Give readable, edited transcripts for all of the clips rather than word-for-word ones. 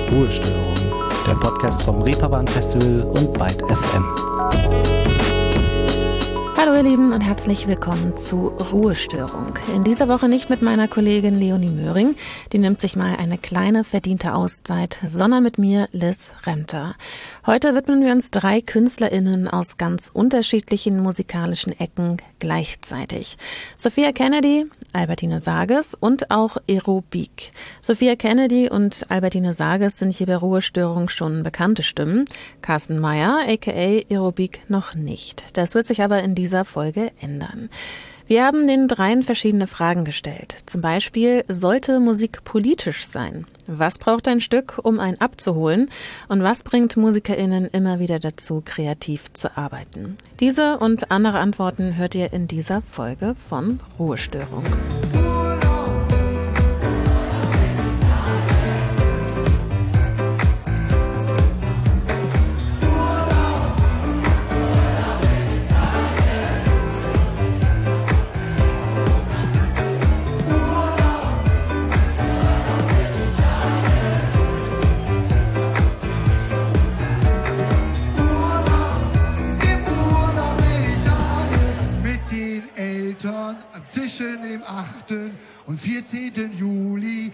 Ruhestörung, der Podcast vom Reeperbahn Festival und Byte FM. Hallo ihr Lieben und herzlich willkommen zu Ruhestörung. In dieser Woche nicht mit meiner Kollegin Leonie Möhring, die nimmt sich mal eine kleine verdiente Auszeit, sondern mit mir, Liz Remter. Heute widmen wir uns 3 KünstlerInnen aus ganz unterschiedlichen musikalischen Ecken gleichzeitig. Sophia Kennedy, Albertine Sages und auch Aerobik. Sophia Kennedy und Albertine Sages sind hier bei Ruhestörung schon bekannte Stimmen. Carsten Meyer, aka Aerobik, noch nicht. Das wird sich aber in dieser Folge ändern. Wir haben den 3 verschiedene Fragen gestellt. Zum Beispiel, sollte Musik politisch sein? Was braucht ein Stück, um einen abzuholen? Und was bringt MusikerInnen immer wieder dazu, kreativ zu arbeiten? Diese und andere Antworten hört ihr in dieser Folge von Ruhestörung. Am Tischen im 8. und 14. Juli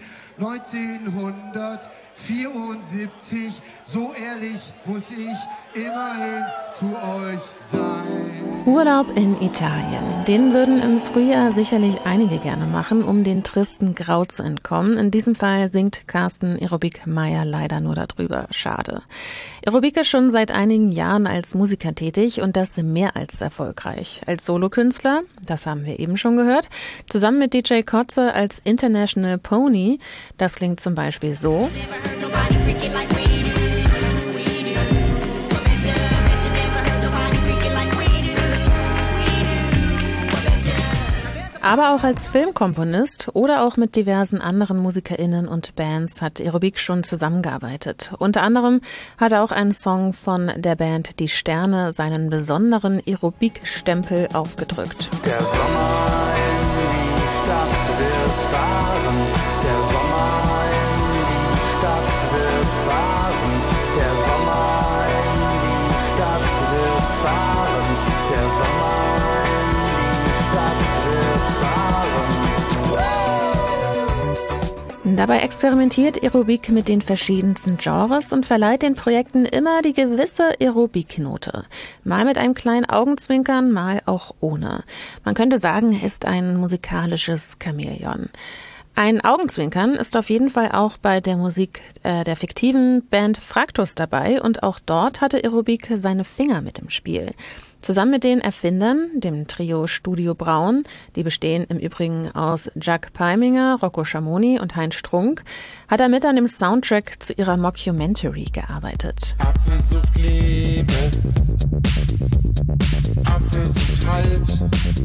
1974. So ehrlich muss ich immerhin zu euch sein. Urlaub in Italien. Den würden im Frühjahr sicherlich einige gerne machen, um den tristen Grau zu entkommen. In diesem Fall singt Carsten Aerobik Meyer leider nur darüber. Schade. Aerobik ist schon seit einigen Jahren als Musiker tätig und das mehr als erfolgreich. Als Solokünstler, das haben wir eben schon gehört, zusammen mit DJ Kotze als International Pony. Das klingt zum Beispiel so. Aber auch als Filmkomponist oder auch mit diversen anderen MusikerInnen und Bands hat Aerobik schon zusammengearbeitet. Unter anderem hat er auch einen Song von der Band Die Sterne seinen besonderen Aerobik-Stempel aufgedrückt. Der Sommer in die Stadt wird fahren, der Sommer in die Stadt wird fahren, der Sommer in die Stadt wird fahren, der Sommer in die Stadt wird fahren. Dabei experimentiert Aerobik mit den verschiedensten Genres und verleiht den Projekten immer die gewisse Aerobik-Note. Mal mit einem kleinen Augenzwinkern, mal auch ohne. Man könnte sagen, er ist ein musikalisches Chamäleon. Ein Augenzwinkern ist auf jeden Fall auch bei der Musik der fiktiven Band Fraktus dabei und auch dort hatte Aerobik seine Finger mit im Spiel. Zusammen mit den Erfindern, dem Trio Studio Braun, die bestehen im Übrigen aus Jack Peiminger, Rocco Schamoni und Heinz Strunk, hat er mit an dem Soundtrack zu ihrer Mockumentary gearbeitet. Apfel sucht Liebe, Apfel sucht Halt,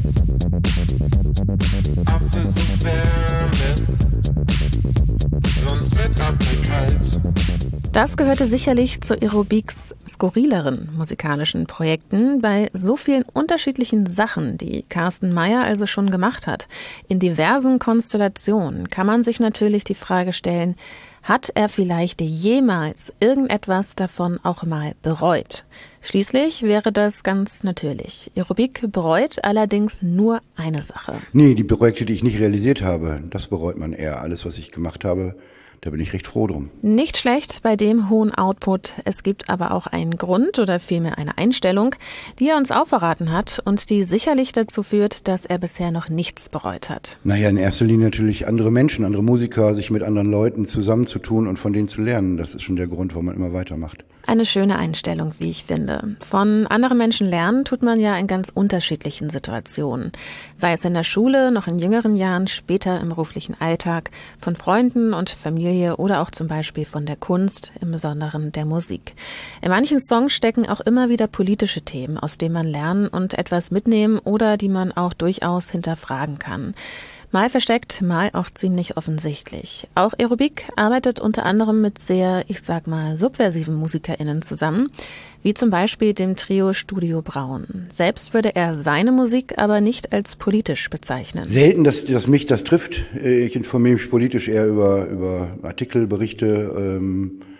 Apfel sucht Wärme, sonst wird Apfel kalt. Das gehörte sicherlich zu Aerobiks skurrileren musikalischen Projekten bei so vielen unterschiedlichen Sachen, die Carsten Meyer also schon gemacht hat. In diversen Konstellationen kann man sich natürlich die Frage stellen, hat er vielleicht jemals irgendetwas davon auch mal bereut? Schließlich wäre das ganz natürlich. Aerobik bereut allerdings nur eine Sache. Nee, die Projekte, die ich nicht realisiert habe, das bereut man eher. Alles, was ich gemacht habe, da bin ich recht froh drum. Nicht schlecht bei dem hohen Output. Es gibt aber auch einen Grund oder vielmehr eine Einstellung, die er uns auch verraten hat und die sicherlich dazu führt, dass er bisher noch nichts bereut hat. Naja, in erster Linie natürlich andere Menschen, andere Musiker, sich mit anderen Leuten zusammenzutun und von denen zu lernen. Das ist schon der Grund, warum man immer weitermacht. Eine schöne Einstellung, wie ich finde. Von anderen Menschen lernen tut man ja in ganz unterschiedlichen Situationen. Sei es in der Schule, noch in jüngeren Jahren, später im beruflichen Alltag, von Freunden und Familie oder auch zum Beispiel von der Kunst, im Besonderen der Musik. In manchen Songs stecken auch immer wieder politische Themen, aus denen man lernen und etwas mitnehmen oder die man auch durchaus hinterfragen kann. Mal versteckt, mal auch ziemlich offensichtlich. Auch Aerobik arbeitet unter anderem mit sehr, ich sag mal, subversiven MusikerInnen zusammen, wie zum Beispiel dem Trio Studio Braun. Selbst würde er seine Musik aber nicht als politisch bezeichnen. Selten, dass mich das trifft. Ich informiere mich politisch eher über Artikel, Berichte,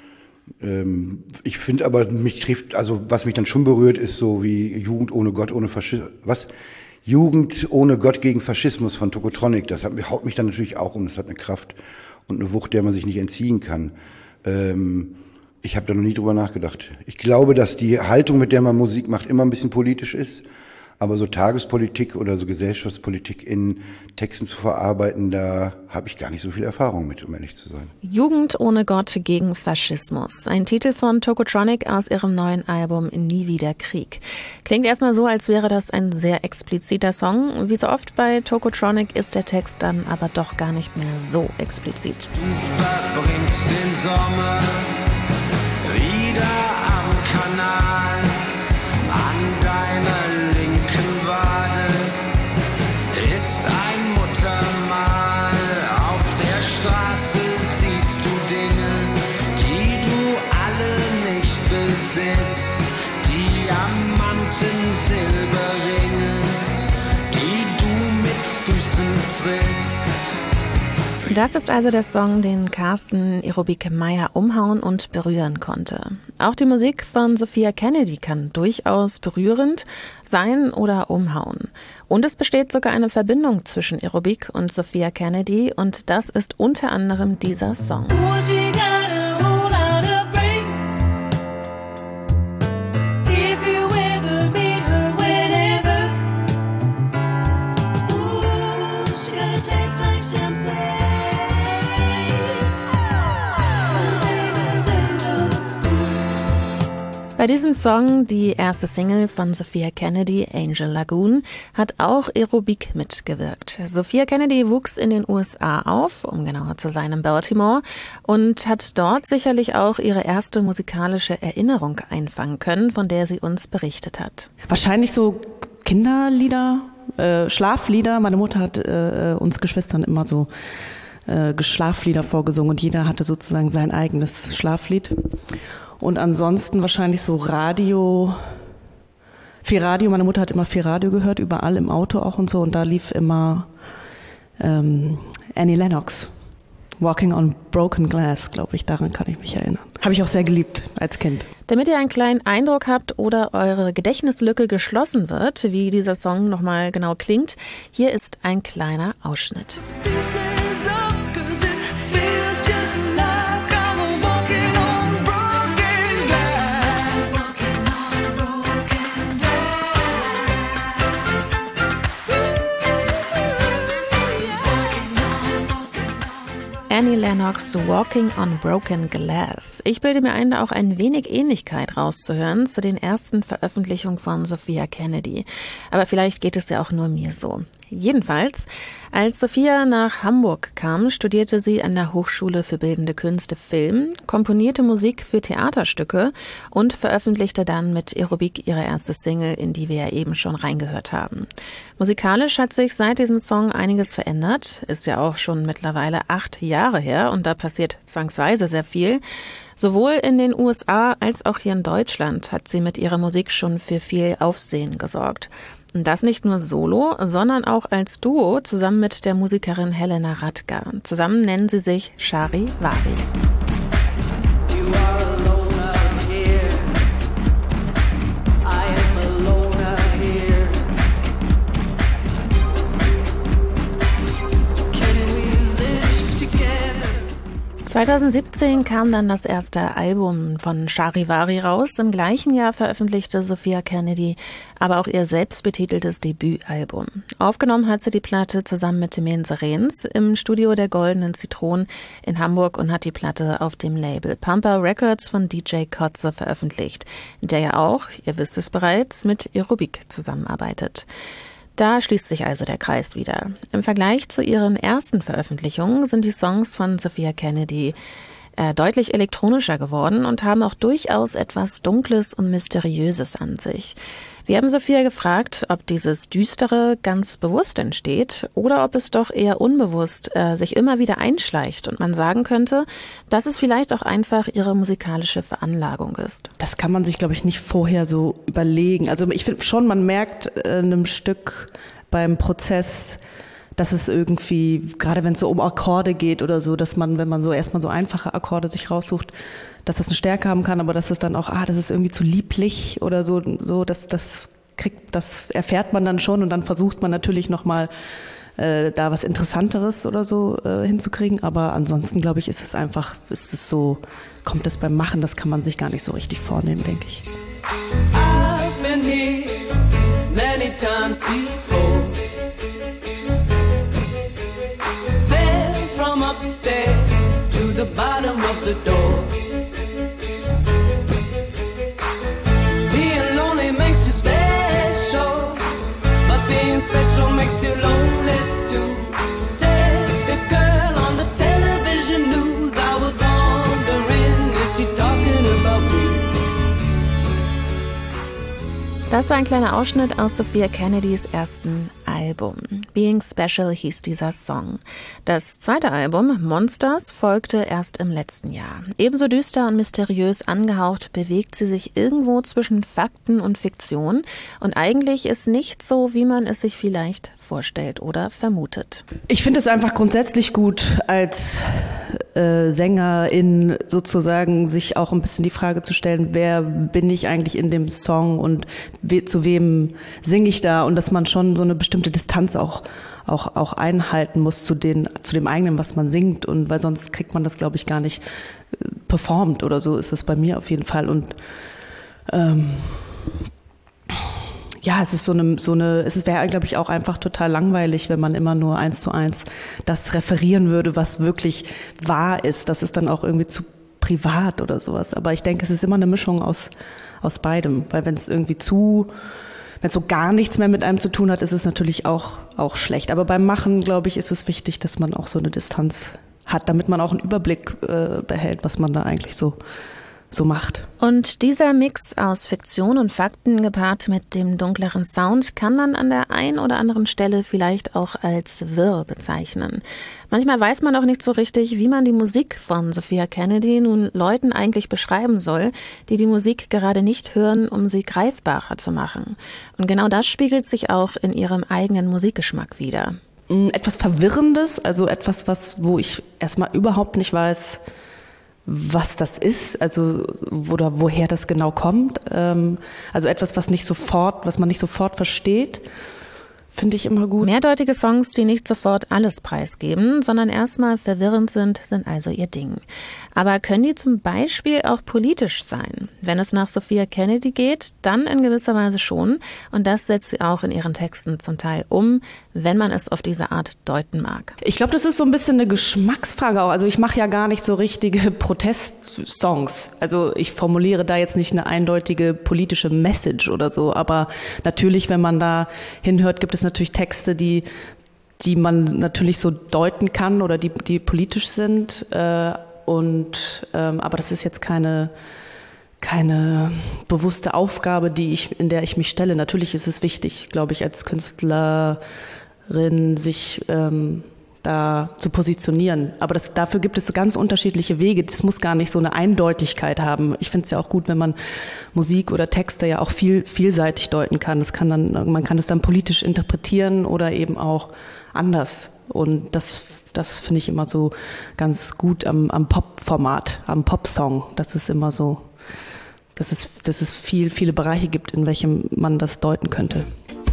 Ich finde aber, mich trifft, also was mich dann schon berührt, ist so wie Jugend ohne Gott, ohne Faschismus. Was? Jugend ohne Gott gegen Faschismus von Tokotronic. Das haut mich dann natürlich auch um. Das hat eine Kraft und eine Wucht, der man sich nicht entziehen kann. Ich habe da noch nie drüber nachgedacht. Ich glaube, dass die Haltung, mit der man Musik macht, immer ein bisschen politisch ist. Aber so Tagespolitik oder so Gesellschaftspolitik in Texten zu verarbeiten, da habe ich gar nicht so viel Erfahrung mit, um ehrlich zu sein. Jugend ohne Gott gegen Faschismus. Ein Titel von Tokotronic aus ihrem neuen Album Nie wieder Krieg. Klingt erstmal so, als wäre das ein sehr expliziter Song. Wie so oft bei Tokotronic ist der Text dann aber doch gar nicht mehr so explizit. Du verbringst den Sommer wieder am Kanal, an deiner linken Wade ist ein Muttermal. Auf der Straße siehst du Dinge, die du alle nicht besitzt. Diamanten, Silberringe, die du mit Füßen trittst. Das ist also der Song, den Carsten Aerobik Meyer umhauen und berühren konnte. Auch die Musik von Sophia Kennedy kann durchaus berührend sein oder umhauen. Und es besteht sogar eine Verbindung zwischen Aerobik und Sophia Kennedy und das ist unter anderem dieser Song. Bei diesem Song, die erste Single von Sophia Kennedy, Angel Lagoon, hat auch Aerobik mitgewirkt. Sophia Kennedy wuchs in den USA auf, um genauer zu sein in Baltimore, und hat dort sicherlich auch ihre erste musikalische Erinnerung einfangen können, von der sie uns berichtet hat. Wahrscheinlich so Kinderlieder, Schlaflieder. Meine Mutter hat uns Geschwistern immer so Schlaflieder vorgesungen und jeder hatte sozusagen sein eigenes Schlaflied. Und ansonsten wahrscheinlich so Radio, viel Radio. Meine Mutter hat immer viel Radio gehört, überall im Auto auch und so. Und da lief immer Annie Lennox, Walking on Broken Glass, glaube ich. Daran kann ich mich erinnern. Habe ich auch sehr geliebt als Kind. Damit ihr einen kleinen Eindruck habt oder eure Gedächtnislücke geschlossen wird, wie dieser Song nochmal genau klingt, hier ist ein kleiner Ausschnitt. Annie Lennox, Walking on Broken Glass. Ich bilde mir ein, da auch ein wenig Ähnlichkeit rauszuhören zu den ersten Veröffentlichungen von Sophia Kennedy. Aber vielleicht geht es ja auch nur mir so. Jedenfalls, als Sophia nach Hamburg kam, studierte sie an der Hochschule für Bildende Künste Film, komponierte Musik für Theaterstücke und veröffentlichte dann mit Aerobik ihre erste Single, in die wir ja eben schon reingehört haben. Musikalisch hat sich seit diesem Song einiges verändert, ist ja auch schon mittlerweile 8 Jahre her und da passiert zwangsweise sehr viel. Sowohl in den USA als auch hier in Deutschland hat sie mit ihrer Musik schon für viel Aufsehen gesorgt. Und das nicht nur solo, sondern auch als Duo zusammen mit der Musikerin Helena Radka. Zusammen nennen sie sich Charivari. 2017 kam dann das erste Album von Charivari raus. Im gleichen Jahr veröffentlichte Sophia Kennedy aber auch ihr selbstbetiteltes Debütalbum. Aufgenommen hat sie die Platte zusammen mit Timene Serens im Studio der Goldenen Zitronen in Hamburg und hat die Platte auf dem Label Pampa Records von DJ Kotze veröffentlicht, der ja auch, ihr wisst es bereits, mit Aerobik zusammenarbeitet. Da schließt sich also der Kreis wieder. Im Vergleich zu ihren ersten Veröffentlichungen sind die Songs von Sophia Kennedy deutlich elektronischer geworden und haben auch durchaus etwas Dunkles und Mysteriöses an sich. Wir haben Sophia gefragt, ob dieses Düstere ganz bewusst entsteht oder ob es doch eher unbewusst sich immer wieder einschleicht und man sagen könnte, dass es vielleicht auch einfach ihre musikalische Veranlagung ist. Das kann man sich, glaube ich, nicht vorher so überlegen. Also ich finde schon, man merkt einem Stück beim Prozess, dass es irgendwie, gerade wenn es so um Akkorde geht oder so, dass man, wenn man so erstmal so einfache Akkorde sich raussucht, dass das eine Stärke haben kann, aber dass es dann auch, das ist irgendwie zu lieblich oder so, das erfährt man dann schon und dann versucht man natürlich nochmal da was Interessanteres oder so hinzukriegen, aber ansonsten glaube ich, kommt es beim Machen, das kann man sich gar nicht so richtig vornehmen, denke ich. I've been here many times before. Fell from upstairs to the bottom of the door. Being lonely makes you special, but being special makes you lonely too. Said the girl on the television news. I was wondering, is she talking about me? Das war ein kleiner Ausschnitt aus Sophia Kennedys ersten Album. Being Special hieß dieser Song. Das zweite Album, Monsters, folgte erst im letzten Jahr. Ebenso düster und mysteriös angehaucht bewegt sie sich irgendwo zwischen Fakten und Fiktion. Und eigentlich ist nichts so, wie man es sich vielleicht vorstellt oder vermutet. Ich finde es einfach grundsätzlich gut, als Sängerin sozusagen sich auch ein bisschen die Frage zu stellen, wer bin ich eigentlich in dem Song und zu wem singe ich da, und dass man schon so eine bestimmte Distanz auch einhalten muss zu dem eigenen, was man singt, und weil sonst kriegt man das, glaube ich, gar nicht performt oder so ist das bei mir auf jeden Fall. Und es ist es wäre, glaube ich, auch einfach total langweilig, wenn man immer nur 1:1 das referieren würde, was wirklich wahr ist. Das ist dann auch irgendwie zu privat oder sowas. Aber ich denke, es ist immer eine Mischung aus beidem, weil wenn es so gar nichts mehr mit einem zu tun hat, ist es natürlich auch schlecht. Aber beim Machen, glaube ich, ist es wichtig, dass man auch so eine Distanz hat, damit man auch einen Überblick behält, was man da eigentlich so macht. Und dieser Mix aus Fiktion und Fakten gepaart mit dem dunkleren Sound kann man an der einen oder anderen Stelle vielleicht auch als wirr bezeichnen. Manchmal weiß man auch nicht so richtig, wie man die Musik von Sophia Kennedy nun Leuten eigentlich beschreiben soll, die Musik gerade nicht hören, um sie greifbarer zu machen. Und genau das spiegelt sich auch in ihrem eigenen Musikgeschmack wider. Etwas Verwirrendes, also etwas, wo ich erstmal überhaupt nicht weiß, was das ist, also oder woher das genau kommt. Also etwas, was man nicht sofort versteht, finde ich immer gut. Mehrdeutige Songs, die nicht sofort alles preisgeben, sondern erstmal verwirrend sind also ihr Ding. Aber können die zum Beispiel auch politisch sein? Wenn es nach Sophia Kennedy geht, dann in gewisser Weise schon. Und das setzt sie auch in ihren Texten zum Teil um, wenn man es auf diese Art deuten mag. Ich glaube, das ist so ein bisschen eine Geschmacksfrage auch. Also ich mache ja gar nicht so richtige Protestsongs. Also ich formuliere da jetzt nicht eine eindeutige politische Message oder so. Aber natürlich, wenn man da hinhört, gibt es natürlich Texte, die man natürlich so deuten kann oder die politisch sind. Aber das ist jetzt keine bewusste Aufgabe, in der ich mich stelle. Natürlich ist es wichtig, glaube ich, als Künstlerin sich da zu positionieren. Aber dafür gibt es so ganz unterschiedliche Wege. Das muss gar nicht so eine Eindeutigkeit haben. Ich finde es ja auch gut, wenn man Musik oder Texte ja auch vielseitig deuten kann. Man kann es dann politisch interpretieren oder eben auch anders. Und das finde ich immer so ganz gut am Pop-Format, am Pop-Song. Das ist immer so, dass es viele Bereiche gibt, in welchem man das deuten könnte.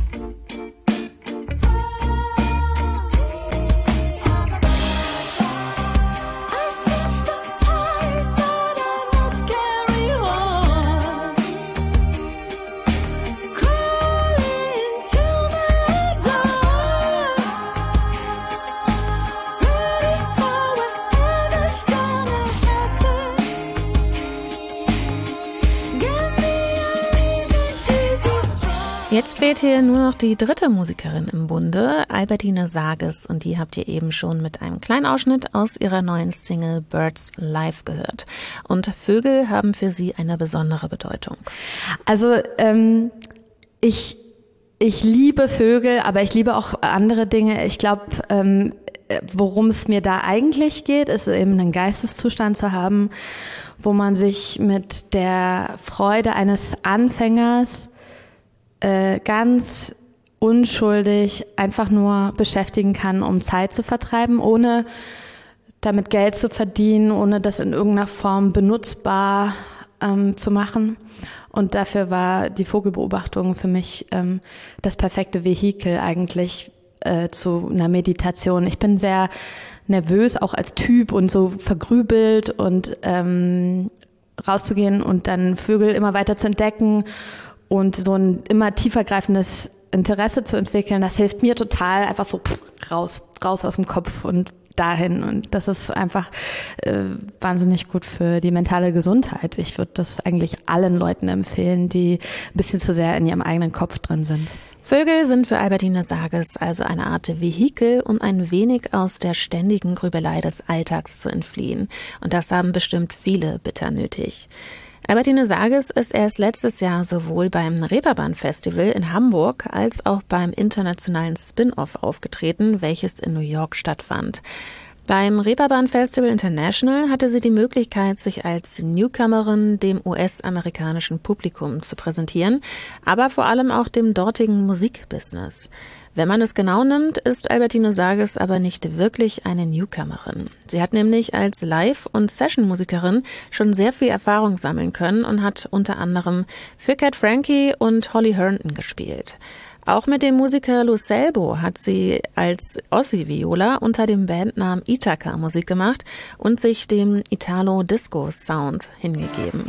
Jetzt fehlt hier nur noch die dritte Musikerin im Bunde, Albertine Sages, und die habt ihr eben schon mit einem kleinen Ausschnitt aus ihrer neuen Single Birds Live gehört. Und Vögel haben für sie eine besondere Bedeutung. Also ich liebe Vögel, aber ich liebe auch andere Dinge. Ich glaube, worum es mir da eigentlich geht, ist eben einen Geisteszustand zu haben, wo man sich mit der Freude eines Anfängers ganz unschuldig einfach nur beschäftigen kann, um Zeit zu vertreiben, ohne damit Geld zu verdienen, ohne das in irgendeiner Form benutzbar zu machen. Und dafür war die Vogelbeobachtung für mich das perfekte Vehikel eigentlich zu einer Meditation. Ich bin sehr nervös, auch als Typ und so vergrübelt und rauszugehen und dann Vögel immer weiter zu entdecken und so ein immer tiefergreifendes Interesse zu entwickeln, das hilft mir total, einfach so raus aus dem Kopf und dahin. Und das ist einfach wahnsinnig gut für die mentale Gesundheit. Ich würde das eigentlich allen Leuten empfehlen, die ein bisschen zu sehr in ihrem eigenen Kopf drin sind. Vögel sind für Albertine Sages also eine Art Vehikel, um ein wenig aus der ständigen Grübelei des Alltags zu entfliehen. Und das haben bestimmt viele bitter nötig. Albertine Sages ist erst letztes Jahr sowohl beim Reeperbahn-Festival in Hamburg als auch beim internationalen Spin-Off aufgetreten, welches in New York stattfand. Beim Reeperbahn Festival International hatte sie die Möglichkeit, sich als Newcomerin dem US-amerikanischen Publikum zu präsentieren, aber vor allem auch dem dortigen Musikbusiness. Wenn man es genau nimmt, ist Albertine Sages aber nicht wirklich eine Newcomerin. Sie hat nämlich als Live- und Session-Musikerin schon sehr viel Erfahrung sammeln können und hat unter anderem für Cat Frankie und Holly Herndon gespielt. Auch mit dem Musiker Lou Selbo hat sie als Ossi-Viola unter dem Bandnamen Ithaka Musik gemacht und sich dem Italo-Disco-Sound hingegeben.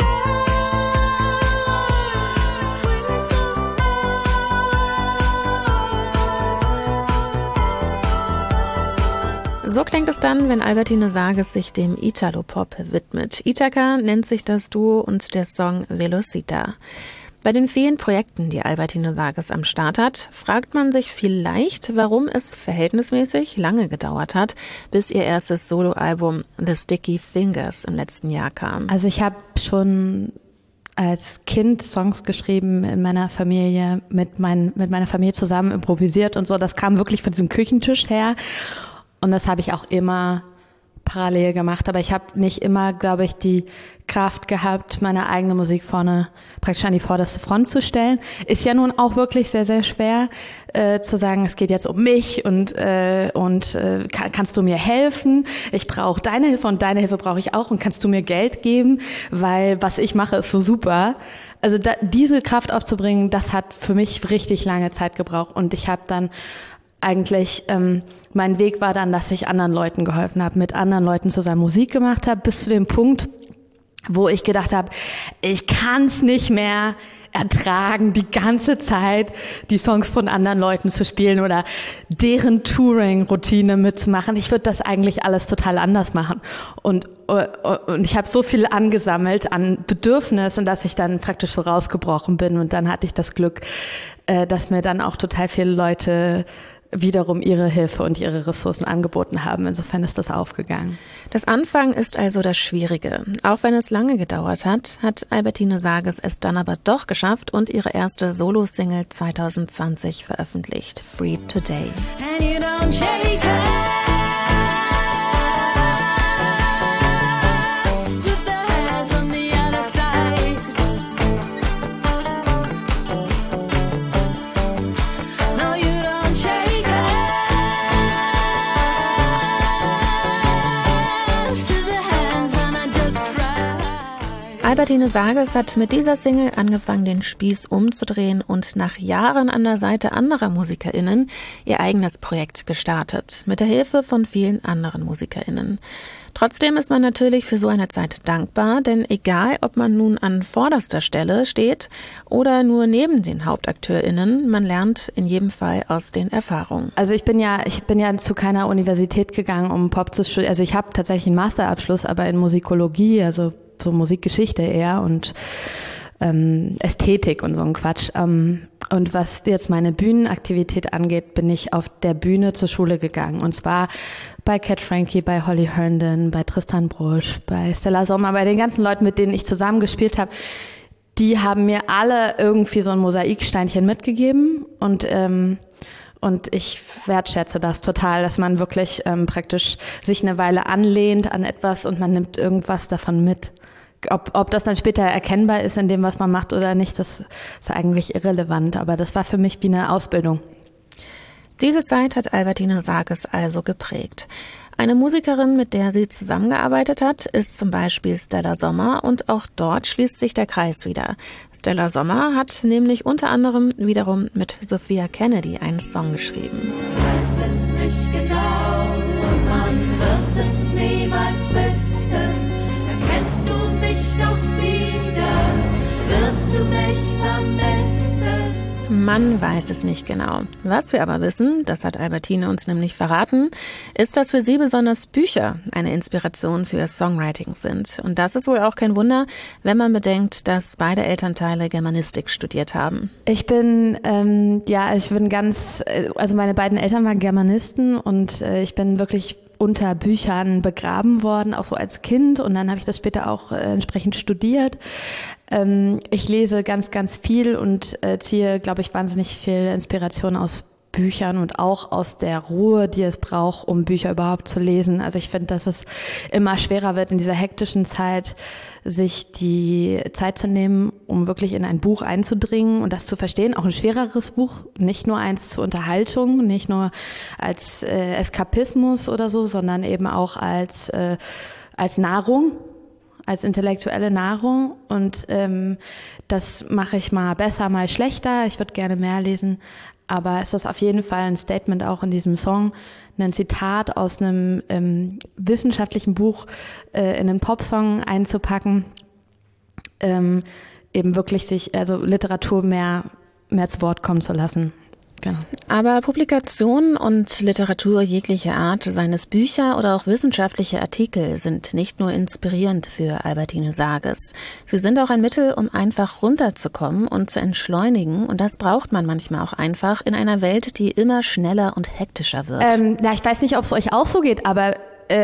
So klingt es dann, wenn Albertine Sages sich dem Italo-Pop widmet. Ithaka nennt sich das Duo und der Song Velocita. Bei den vielen Projekten, die Albertine Sages am Start hat, fragt man sich vielleicht, warum es verhältnismäßig lange gedauert hat, bis ihr erstes Soloalbum The Sticky Fingers im letzten Jahr kam. Also ich habe schon als Kind Songs geschrieben in meiner Familie, mit meiner Familie zusammen improvisiert und so. Das kam wirklich von diesem Küchentisch her. Und das habe ich auch immer parallel gemacht. Aber ich habe nicht immer, glaube ich, die Kraft gehabt, meine eigene Musik praktisch an die vorderste Front zu stellen. Ist ja nun auch wirklich sehr, sehr schwer zu sagen, es geht jetzt um mich und kannst du mir helfen? Ich brauche deine Hilfe und deine Hilfe brauche ich auch und kannst du mir Geld geben? Weil was ich mache, ist so super. Also diese Kraft aufzubringen, das hat für mich richtig lange Zeit gebraucht. Und ich habe dann eigentlich, mein Weg war dann, dass ich anderen Leuten geholfen habe, mit anderen Leuten zusammen Musik gemacht habe, bis zu dem Punkt, wo ich gedacht habe, ich kann es nicht mehr ertragen, die ganze Zeit die Songs von anderen Leuten zu spielen oder deren Touring-Routine mitzumachen. Ich würde das eigentlich alles total anders machen. Und ich habe so viel angesammelt an Bedürfnissen, dass ich dann praktisch so rausgebrochen bin. Und dann hatte ich das Glück, dass mir dann auch total viele Leute wiederum ihre Hilfe und ihre Ressourcen angeboten haben. Insofern ist das aufgegangen. Das Anfang ist also das Schwierige. Auch wenn es lange gedauert hat, hat Albertine Sages es dann aber doch geschafft und ihre erste Solo-Single 2020 veröffentlicht, Free Today. And you don't shake hands with the hands on the other side. No, you don't shake hands to the hands and I just cry. Albertine Sages hat mit dieser Single angefangen, den Spieß umzudrehen und nach Jahren an der Seite anderer MusikerInnen ihr eigenes Projekt gestartet, mit der Hilfe von vielen anderen MusikerInnen. Trotzdem ist man natürlich für so eine Zeit dankbar, denn egal, ob man nun an vorderster Stelle steht oder nur neben den HauptakteurInnen, man lernt in jedem Fall aus den Erfahrungen. Also ich bin ja zu keiner Universität gegangen, um Pop zu studieren. Also ich habe tatsächlich einen Masterabschluss, aber in Musikologie, also so Musikgeschichte eher und Ästhetik und so ein Quatsch. Und was jetzt meine Bühnenaktivität angeht, bin ich auf der Bühne zur Schule gegangen. Und zwar bei Cat Frankie, bei Holly Herndon, bei Tristan Brusch, bei Stella Sommer, bei den ganzen Leuten, mit denen ich zusammen gespielt habe. Die haben mir alle irgendwie so ein Mosaiksteinchen mitgegeben und ich wertschätze das total, dass man wirklich praktisch sich eine Weile anlehnt an etwas und man nimmt irgendwas davon mit. Ob das dann später erkennbar ist in dem, was man macht oder nicht, das ist eigentlich irrelevant. Aber das war für mich wie eine Ausbildung. Diese Zeit hat Albertine Sarkis also geprägt. Eine Musikerin, mit der sie zusammengearbeitet hat, ist zum Beispiel Stella Sommer und auch dort schließt sich der Kreis wieder. Stella Sommer hat nämlich unter anderem wiederum mit Sophia Kennedy einen Song geschrieben. Weiß es nicht genau und man wird es niemals wissen. Erkennst du mich noch wieder, wirst du mich vermissen. Man weiß es nicht genau. Was wir aber wissen, das hat Albertine uns nämlich verraten, ist, dass für sie besonders Bücher eine Inspiration für ihr Songwriting sind. Und das ist wohl auch kein Wunder, wenn man bedenkt, dass beide Elternteile Germanistik studiert haben. Also meine beiden Eltern waren Germanisten und ich bin wirklich unter Büchern begraben worden, auch so als Kind, und dann habe ich das später auch entsprechend studiert. Ich lese ganz, ganz viel und ziehe, glaube ich, wahnsinnig viel Inspiration aus Büchern und auch aus der Ruhe, die es braucht, um Bücher überhaupt zu lesen. Also ich finde, dass es immer schwerer wird in dieser hektischen Zeit, sich die Zeit zu nehmen, um wirklich in ein Buch einzudringen und das zu verstehen. Auch ein schwereres Buch, nicht nur eins zur Unterhaltung, nicht nur als Eskapismus oder so, sondern eben auch als Nahrung, als intellektuelle Nahrung. Und das mache ich mal besser, mal schlechter. Ich würde gerne mehr lesen. Aber es ist auf jeden Fall ein Statement auch in diesem Song, ein Zitat aus einem wissenschaftlichen Buch in einen Popsong einzupacken, eben wirklich Literatur mehr zu Wort kommen zu lassen. Genau. Aber Publikationen und Literatur jeglicher Art, seien es Bücher oder auch wissenschaftliche Artikel, sind nicht nur inspirierend für Albertine Sarkis. Sie sind auch ein Mittel, um einfach runterzukommen und zu entschleunigen. Und das braucht man manchmal auch einfach in einer Welt, die immer schneller und hektischer wird. Ich weiß nicht, ob es euch auch so geht, aber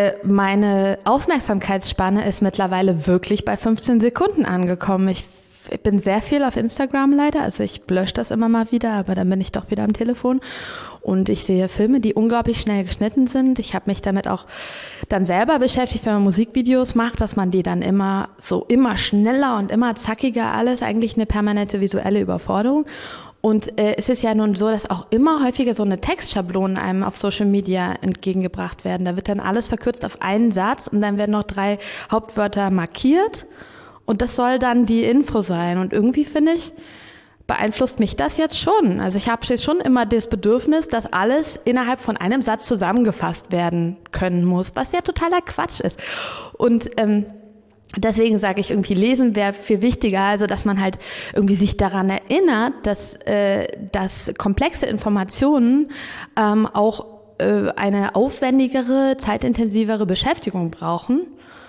meine Aufmerksamkeitsspanne ist mittlerweile wirklich bei 15 Sekunden angekommen. Ich bin sehr viel auf Instagram leider, also ich lösche das immer mal wieder, aber dann bin ich doch wieder am Telefon und ich sehe Filme, die unglaublich schnell geschnitten sind. Ich habe mich damit auch dann selber beschäftigt, wenn man Musikvideos macht, dass man die dann immer schneller und immer zackiger, alles eigentlich eine permanente visuelle Überforderung. Und es ist ja nun so, dass auch immer häufiger so eine Textschablonen einem auf Social Media entgegengebracht werden. Da wird dann alles verkürzt auf einen Satz und dann werden noch 3 Hauptwörter markiert. Und das soll dann die Info sein. Und irgendwie, finde ich, beeinflusst mich das jetzt schon. Also ich habe jetzt schon immer das Bedürfnis, dass alles innerhalb von einem Satz zusammengefasst werden können muss, was ja totaler Quatsch ist. Und deswegen sage ich irgendwie, lesen wäre viel wichtiger, also dass man halt irgendwie sich daran erinnert, dass komplexe Informationen auch eine aufwendigere, zeitintensivere Beschäftigung brauchen.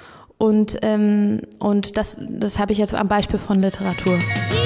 Und das habe ich jetzt am Beispiel von Literatur.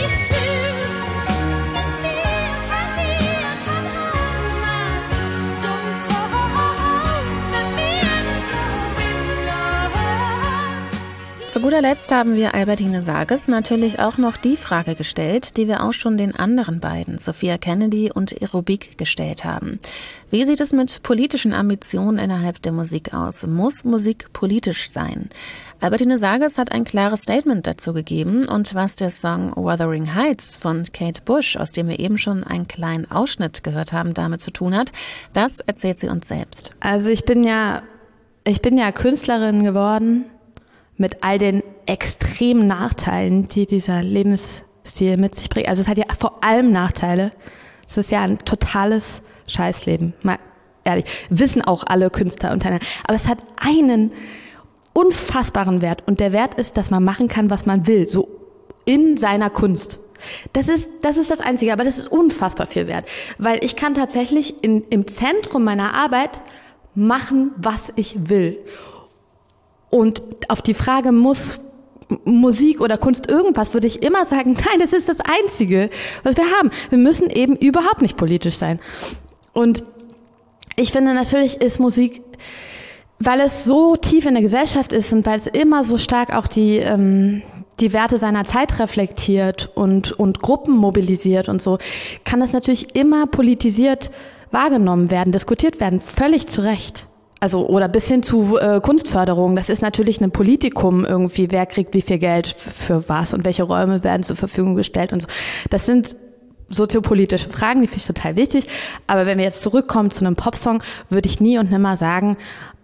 Zu guter Letzt haben wir Albertine Sarkis natürlich auch noch die Frage gestellt, die wir auch schon den anderen beiden, Sophia Kennedy und Aerobik, gestellt haben. Wie sieht es mit politischen Ambitionen innerhalb der Musik aus? Muss Musik politisch sein? Albertine Sarkis hat ein klares Statement dazu gegeben und was der Song Wuthering Heights von Kate Bush, aus dem wir eben schon einen kleinen Ausschnitt gehört haben, damit zu tun hat, das erzählt sie uns selbst. Also ich bin ja Künstlerin geworden, mit all den extremen Nachteilen, die dieser Lebensstil mit sich bringt. Also es hat ja vor allem Nachteile. Es ist ja ein totales Scheißleben. Mal ehrlich, wissen auch alle Künstler untereinander. Aber es hat einen unfassbaren Wert. Und der Wert ist, dass man machen kann, was man will. So in seiner Kunst. Das ist das Einzige. Aber das ist unfassbar viel wert. Weil ich kann tatsächlich im Zentrum meiner Arbeit machen, was ich will. Und auf die Frage, muss Musik oder Kunst irgendwas, würde ich immer sagen, nein, das ist das Einzige, was wir haben. Wir müssen eben überhaupt nicht politisch sein. Und ich finde, natürlich ist Musik, weil es so tief in der Gesellschaft ist und weil es immer so stark auch die Werte seiner Zeit reflektiert und Gruppen mobilisiert und so, kann das natürlich immer politisiert wahrgenommen werden, diskutiert werden, völlig zu Recht. Also, oder bis hin zu Kunstförderung. Das ist natürlich ein Politikum irgendwie. Wer kriegt wie viel Geld für was und welche Räume werden zur Verfügung gestellt und so. Das sind soziopolitische Fragen, die finde ich total wichtig. Aber wenn wir jetzt zurückkommen zu einem Popsong, würde ich nie und nimmer sagen,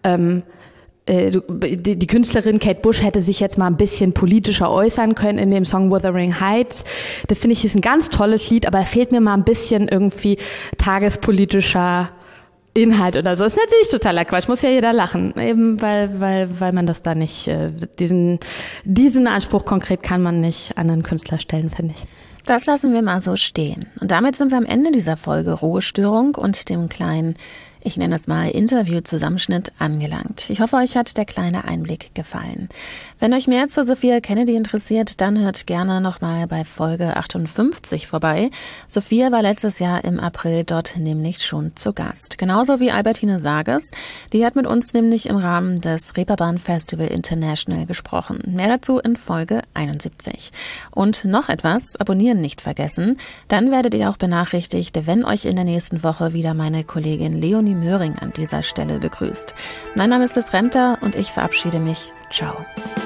die Künstlerin Kate Bush hätte sich jetzt mal ein bisschen politischer äußern können in dem Song Wuthering Heights. Das finde ich ist ein ganz tolles Lied, aber fehlt mir mal ein bisschen irgendwie tagespolitischer Inhalt oder so. Ist natürlich totaler Quatsch, muss ja jeder lachen. Eben weil man das da nicht, diesen Anspruch konkret kann man nicht an einen Künstler stellen, finde ich. Das lassen wir mal so stehen. Und damit sind wir am Ende dieser Folge Ruhestörung und dem kleinen, ich nenne es mal Interview-Zusammenschnitt angelangt. Ich hoffe, euch hat der kleine Einblick gefallen. Wenn euch mehr zu Sophia Kennedy interessiert, dann hört gerne nochmal bei Folge 58 vorbei. Sophia war letztes Jahr im April dort nämlich schon zu Gast. Genauso wie Albertine Sages. Die hat mit uns nämlich im Rahmen des Reeperbahn Festival International gesprochen. Mehr dazu in Folge 71. Und noch etwas, abonnieren nicht vergessen. Dann werdet ihr auch benachrichtigt, wenn euch in der nächsten Woche wieder meine Kollegin Leonie Möhring an dieser Stelle begrüßt. Mein Name ist Liz Remter und ich verabschiede mich. Ciao.